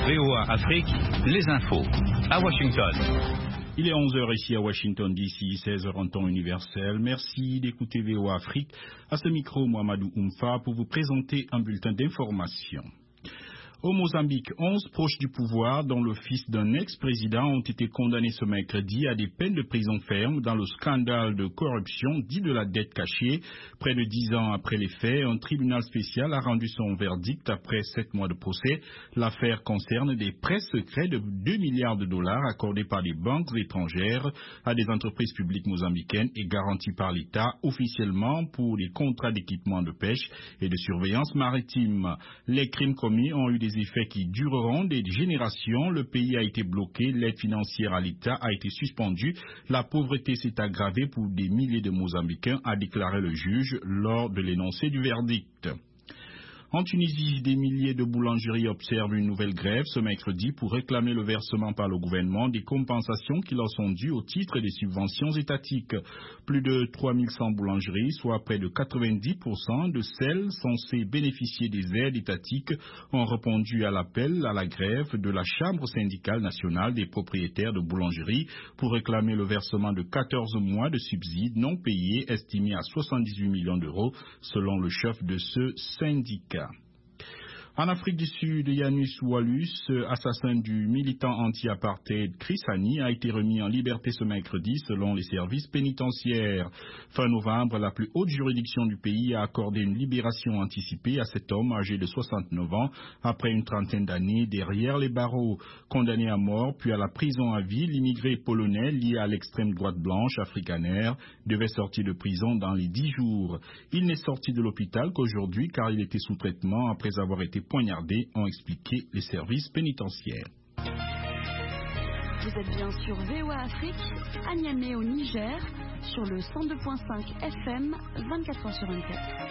VOA Afrique, les infos. À Washington. Il est 11h ici à Washington DC, 16h en temps universel. Merci d'écouter VOA Afrique. À ce micro, Mohamedou Oumfa pour vous présenter un bulletin d'information. Au Mozambique, 11 proches du pouvoir, dont le fils d'un ex-président, ont été condamnés ce mercredi à des peines de prison ferme dans le scandale de corruption dit de la dette cachée. Près de 10 ans après les faits, un tribunal spécial a rendu son verdict après 7 mois de procès. L'affaire concerne des prêts secrets de 2 milliards de dollars accordés par des banques étrangères à des entreprises publiques mozambicaines et garantis par l'État officiellement pour des contrats d'équipement de pêche et de surveillance maritime. Les crimes commis ont eu des effets qui dureront des générations. Le pays a été bloqué, l'aide financière à l'État a été suspendue, la pauvreté s'est aggravée pour des milliers de Mozambicains, a déclaré le juge lors de l'énoncé du verdict. En Tunisie, des milliers de boulangeries observent une nouvelle grève ce mercredi pour réclamer le versement par le gouvernement des compensations qui leur sont dues au titre des subventions étatiques. Plus de 3100 boulangeries, soit près de 90% de celles censées bénéficier des aides étatiques, ont répondu à l'appel à la grève de la Chambre syndicale nationale des propriétaires de boulangeries pour réclamer le versement de 14 mois de subsides non payés estimés à 78 millions d'euros selon le chef de ce syndicat. En Afrique du Sud, Yannus Wallus, assassin du militant anti-apartheid Chris Hani, a été remis en liberté ce mercredi selon les services pénitentiaires. Fin novembre, la plus haute juridiction du pays a accordé une libération anticipée à cet homme âgé de 69 ans après une trentaine d'années derrière les barreaux. Condamné à mort puis à la prison à vie, l'immigré polonais lié à l'extrême droite blanche afrikaner devait sortir de prison dans les 10 jours. Il n'est sorti de l'hôpital qu'aujourd'hui car il était sous traitement après avoir été poignardé, ont expliqué les services pénitentiaires. Vous êtes bien sur VOA Afrique, à Niamey au Niger, sur le 102.5 FM, 24h sur 24.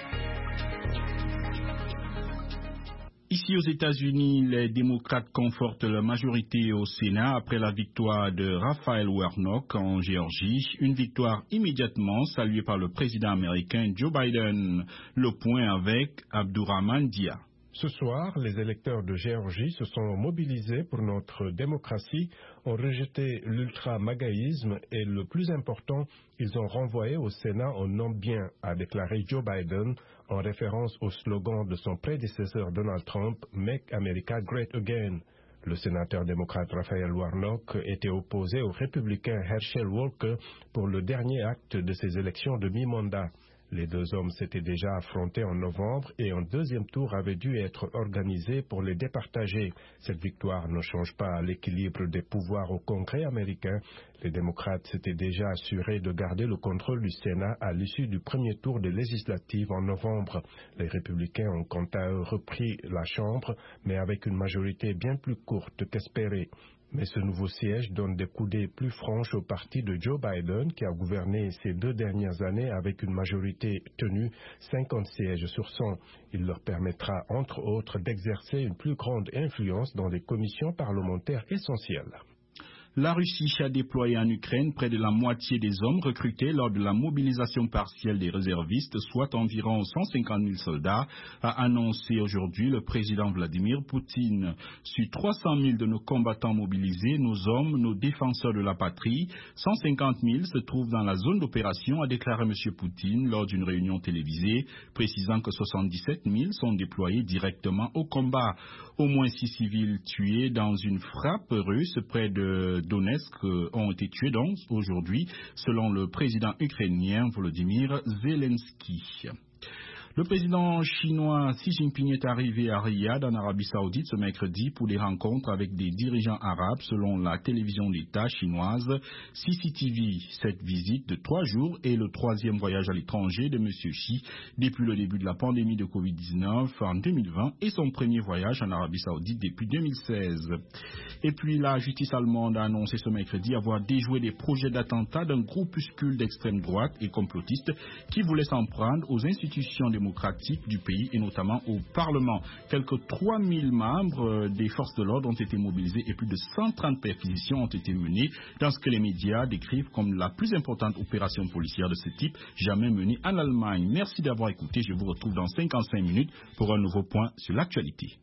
Ici aux États-Unis, les démocrates confortent la majorité au Sénat après la victoire de Raphaël Warnock en Géorgie, une victoire immédiatement saluée par le président américain Joe Biden. Le point avec Abdourahmane Dia. Ce soir, les électeurs de Géorgie se sont mobilisés pour notre démocratie, ont rejeté l'ultra-magaïsme et le plus important, ils ont renvoyé au Sénat un nom bien, a déclaré Joe Biden en référence au slogan de son prédécesseur Donald Trump, « Make America Great Again ». Le sénateur démocrate Raphaël Warnock était opposé au républicain Herschel Walker pour le dernier acte de ces élections de mi-mandat. Les deux hommes s'étaient déjà affrontés en novembre et un deuxième tour avait dû être organisé pour les départager. Cette victoire ne change pas l'équilibre des pouvoirs au Congrès américain. Les démocrates s'étaient déjà assurés de garder le contrôle du Sénat à l'issue du premier tour des législatives en novembre. Les républicains ont quant à eux repris la Chambre, mais avec une majorité bien plus courte qu'espérée. Mais ce nouveau siège donne des coudées plus franches au parti de Joe Biden qui a gouverné ces 2 dernières années avec une majorité tenue 50 sièges sur 100. Il leur permettra entre autres d'exercer une plus grande influence dans des commissions parlementaires essentielles. La Russie a déployé en Ukraine près de la moitié des hommes recrutés lors de la mobilisation partielle des réservistes, soit environ 150 000 soldats, a annoncé aujourd'hui le président Vladimir Poutine. Sur 300 000 de nos combattants mobilisés, nos hommes, nos défenseurs de la patrie, 150 000 se trouvent dans la zone d'opération, a déclaré M. Poutine lors d'une réunion télévisée, précisant que 77 000 sont déployés directement au combat. Au moins 6 civils tués dans une frappe russe près de Donetsk ont été tués donc aujourd'hui, selon le président ukrainien Volodymyr Zelensky. Le président chinois Xi Jinping est arrivé à Riyad, en Arabie Saoudite, ce mercredi pour des rencontres avec des dirigeants arabes, selon la télévision d'État chinoise CCTV. Cette visite de 3 jours est le 3e voyage à l'étranger de M. Xi depuis le début de la pandémie de Covid-19 en 2020 et son premier voyage en Arabie Saoudite depuis 2016. Et puis la justice allemande a annoncé ce mercredi avoir déjoué des projets d'attentat d'un groupuscule d'extrême droite et complotiste qui voulait s'en prendre aux institutions démocratiques du pays et notamment au Parlement. Quelques 3000 membres des forces de l'ordre ont été mobilisés et plus de 130 perquisitions ont été menées dans ce que les médias décrivent comme la plus importante opération policière de ce type jamais menée en Allemagne. Merci d'avoir écouté. Je vous retrouve dans 55 minutes pour un nouveau point sur l'actualité.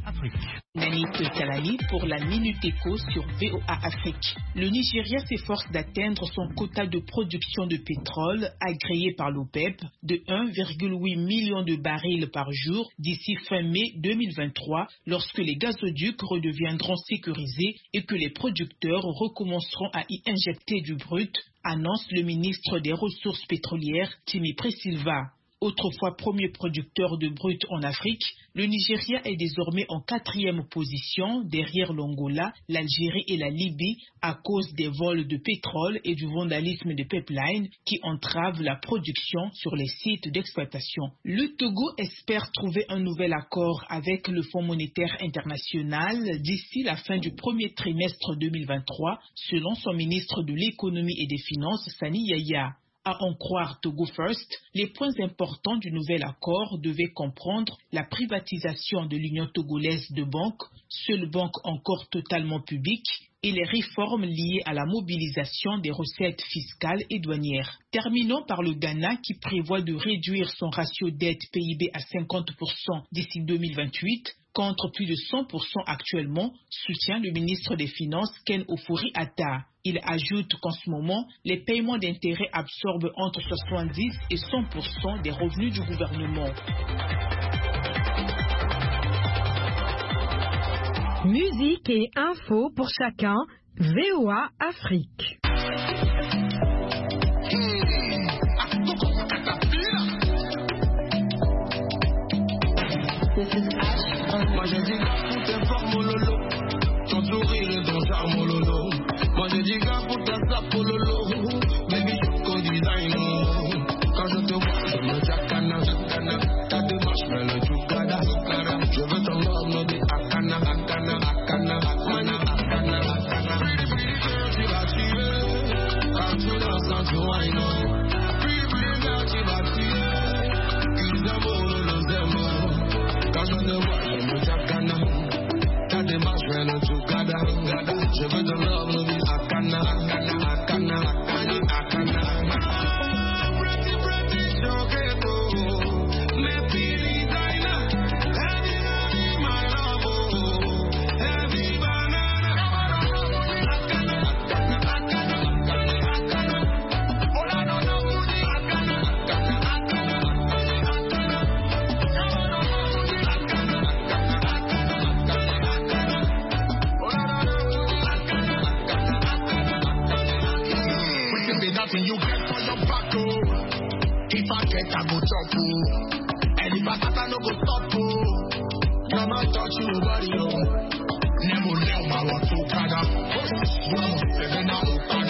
Afrique. Nanit Talani pour la Minute Éco sur VOA Afrique. Le Nigeria s'efforce d'atteindre son quota de production de pétrole agréé par l'OPEP de 1,8 million de barils par jour d'ici fin mai 2023 lorsque les gazoducs redeviendront sécurisés et que les producteurs recommenceront à y injecter du brut, annonce le ministre des Ressources pétrolières Timi Presilva. Autrefois premier producteur de brut en Afrique, le Nigeria est désormais en 4e position derrière l'Angola, l'Algérie et la Libye à cause des vols de pétrole et du vandalisme des pipelines qui entravent la production sur les sites d'exploitation. Le Togo espère trouver un nouvel accord avec le Fonds monétaire international d'ici la fin du premier trimestre 2023, selon son ministre de l'économie et des finances, Sani Yaya. À en croire Togo First, les points importants du nouvel accord devaient comprendre la privatisation de l'Union togolaise de banques, seule banque encore totalement publique, et les réformes liées à la mobilisation des recettes fiscales et douanières. Terminons par le Ghana qui prévoit de réduire son ratio dette PIB à 50% d'ici 2028, contre plus de 100% actuellement, soutient le ministre des Finances Ken Ofori-Atta. Il ajoute qu'en ce moment, les paiements d'intérêts absorbent entre 70 et 100% des revenus du gouvernement. Musique et infos pour chacun, VOA Afrique. Moi j'ai dit gars pour tes formes mon lolo, ton sourire et ton charme mon lolo. Moi j'ai dit gars pour tes sapes mon lolo, baby choco design. Quand je te vois je me jacana, ta démarche mais le chukada. Je veux ton love no be akana, akana, akana, akana, akana, akana. Tu vas tuer, quand tu danses quand tu whine. Tu vas tuer, qu'ils aiment nos aimants. Quand je te vois je me jacana, ta démarche mais le chukada. Je veux ton love no be akana, akana, akana, akana, akana. You get for your back, if I get, I go top, and if I got, I no go stop, come and touch you, body, never let my want to cut up,